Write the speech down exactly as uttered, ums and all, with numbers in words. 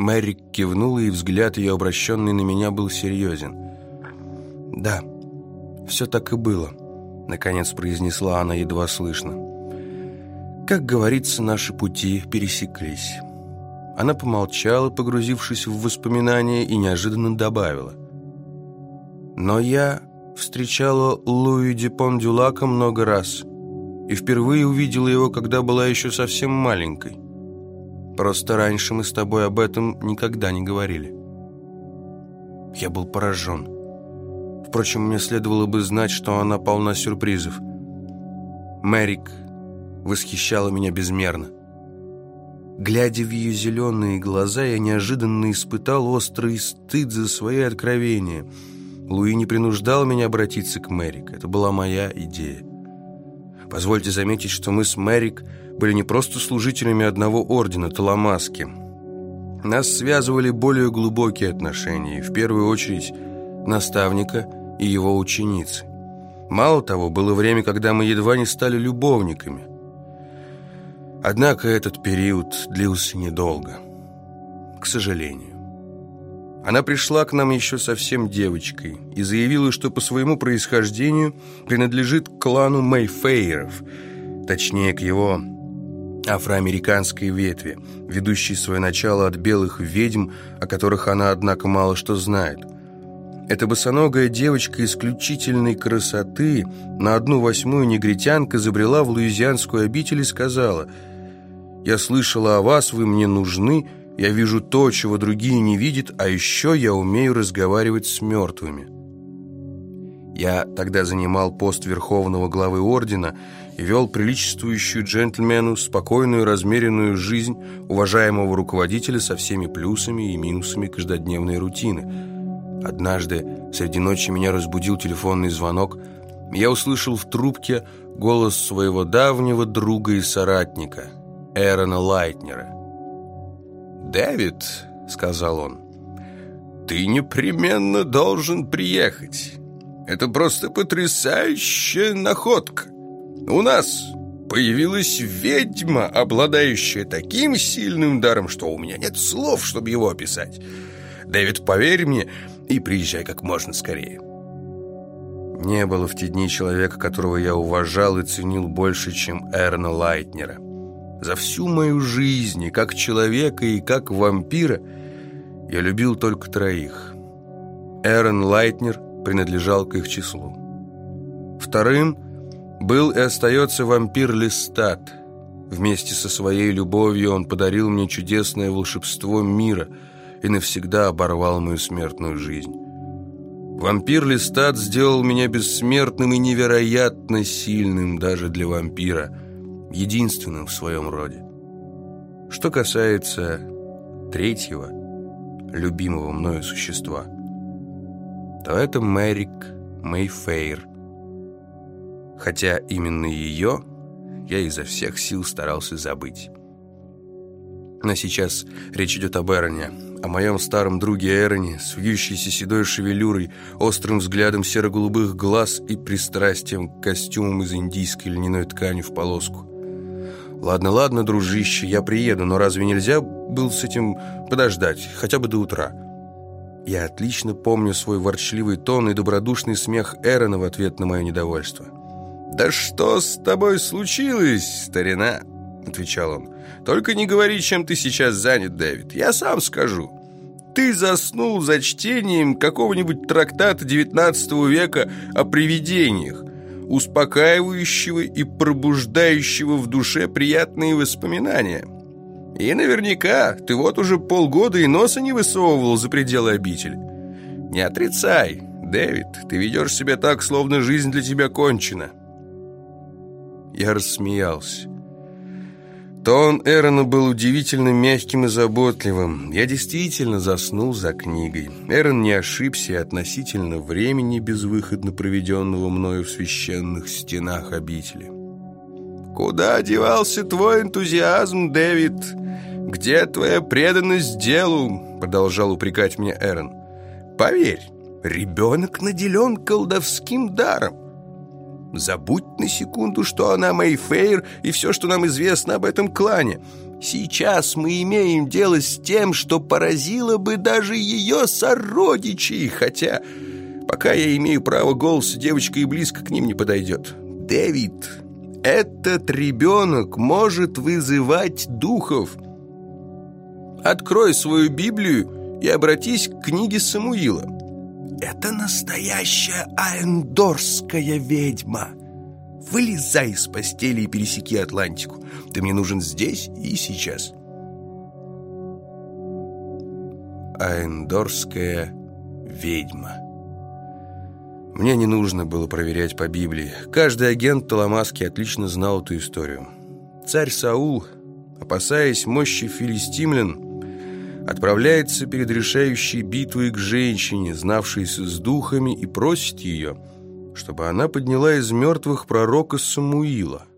Мэрик кивнула, и взгляд ее, обращенный на меня, был серьезен. «Да, все так и было», — наконец произнесла она едва слышно. «Как говорится, наши пути пересеклись». Она помолчала, погрузившись в воспоминания, и неожиданно добавила: «Но я встречала Луи Дюпон-Дюлака много раз и впервые увидела его, когда была еще совсем маленькой. Просто раньше мы с тобой об этом никогда не говорили». Я был поражен. Впрочем, мне следовало бы знать, что она полна сюрпризов. Мэрик восхищала меня безмерно. Глядя в ее зеленые глаза, я неожиданно испытал острый стыд за свои откровения. Луи не принуждал меня обратиться к Мэрик. Это была моя идея. Позвольте заметить, что мы с Мэрик были не просто служителями одного ордена, Таламаски. Нас связывали более глубокие отношения, и в первую очередь наставника и его ученицы. Мало того, было время, когда мы едва не стали любовниками. Однако этот период длился недолго, к сожалению. Она пришла к нам еще совсем девочкой и заявила, что по своему происхождению принадлежит к клану Мэйфэйров, точнее, к его афроамериканской ветви, ведущей свое начало от белых ведьм, о которых она, однако, мало что знает. Эта босоногая девочка исключительной красоты, на одну восьмую негритянка, забрела в луизианскую обитель и сказала: «Я слышала о вас, вы мне нужны, я вижу то, чего другие не видят, а еще я умею разговаривать с мертвыми». Я тогда занимал пост верховного главы ордена и вел приличествующую джентльмену спокойную, размеренную жизнь уважаемого руководителя со всеми плюсами и минусами каждодневной рутины. Однажды среди ночи меня разбудил телефонный звонок. Я услышал в трубке голос своего давнего друга и соратника, Эрона Лайтнера. «Дэвид», — сказал он, — «ты непременно должен приехать. Это просто потрясающая находка. У нас появилась ведьма, обладающая таким сильным даром, что у меня нет слов, чтобы его описать. Дэвид, поверь мне и приезжай как можно скорее». Не было в те дни человека, которого я уважал и ценил больше, чем Эрона Лайтнера. За всю мою жизнь, и как человека, и как вампира, я любил только троих. Эрон Лайтнер принадлежал к их числу. Вторым был и остается вампир Лестат. Вместе со своей любовью он подарил мне чудесное волшебство мира и навсегда оборвал мою смертную жизнь. Вампир Лестат сделал меня бессмертным и невероятно сильным даже для вампира, единственным в своем роде. Что касается третьего, любимого мною существа, то это Мэрик Мэйфэйр. Хотя именно ее я изо всех сил старался забыть. Но сейчас речь идет об Эроне, о моем старом друге Эроне, с вьющейся седой шевелюрой, острым взглядом серо-голубых глаз и пристрастием к костюмам из индийской льняной ткани в полоску. «Ладно, ладно, дружище, я приеду, но разве нельзя было с этим подождать, хотя бы до утра?» Я отлично помню свой ворчливый тон и добродушный смех Эрона в ответ на мое недовольство. «Да что с тобой случилось, старина?» — отвечал он. «Только не говори, чем ты сейчас занят, Дэвид. Я сам скажу. Ты заснул за чтением какого-нибудь трактата девятнадцатого века о привидениях, успокаивающего и пробуждающего в душе приятные воспоминания. И наверняка ты вот уже полгода и носа не высовывал за пределы обители. Не отрицай, Дэвид, ты ведешь себя так, словно жизнь для тебя кончена». Я рассмеялся. Тон Эрона был удивительно мягким и заботливым. Я действительно заснул за книгой. Эрон не ошибся и относительно времени, безвыходно проведенного мною в священных стенах обители. «Куда девался твой энтузиазм, Дэвид? Где твоя преданность делу?» Продолжал упрекать меня Эрон. «Поверь, ребенок наделен колдовским даром. Забудь на секунду, что она Мэйфэйр и все, что нам известно об этом клане. Сейчас мы имеем дело с тем, что поразило бы даже ее сородичей, хотя пока я имею право голоса, девочка и близко к ним не подойдет. Дэвид, этот ребенок может вызывать духов. Открой свою Библию и обратись к книге Самуила. Это настоящая аэндорская ведьма. Вылезай из постели и пересеки Атлантику. Ты мне нужен здесь и сейчас. Аэндорская ведьма. Мне не нужно было проверять по Библии. Каждый агент Таламаски отлично знал эту историю. Царь Саул, опасаясь мощи филистимлян, отправляется перед решающей битвой к женщине, знавшейся с духами, и просит ее, чтобы она подняла из мертвых пророка Самуила.